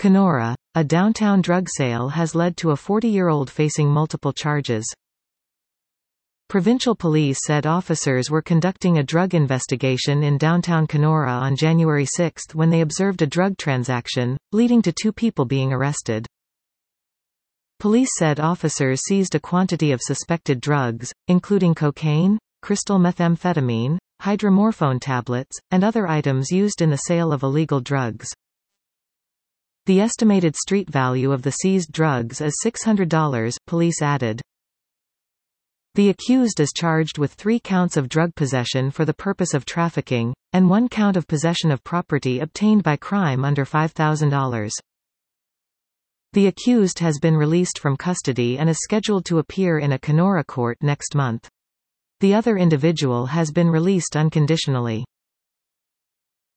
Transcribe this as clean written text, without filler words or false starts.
Kenora, a downtown drug sale has led to a 40-year-old facing multiple charges. Provincial police said officers were conducting a drug investigation in downtown Kenora on January 6 when they observed a drug transaction, leading to 2 people being arrested. Police said officers seized a quantity of suspected drugs, including cocaine, crystal methamphetamine, hydromorphone tablets, and other items used in the sale of illegal drugs. The estimated street value of the seized drugs is $600, police added. The accused is charged with 3 counts of drug possession for the purpose of trafficking, and 1 count of possession of property obtained by crime under $5,000. The accused has been released from custody and is scheduled to appear in a Kenora court next month. The other individual has been released unconditionally.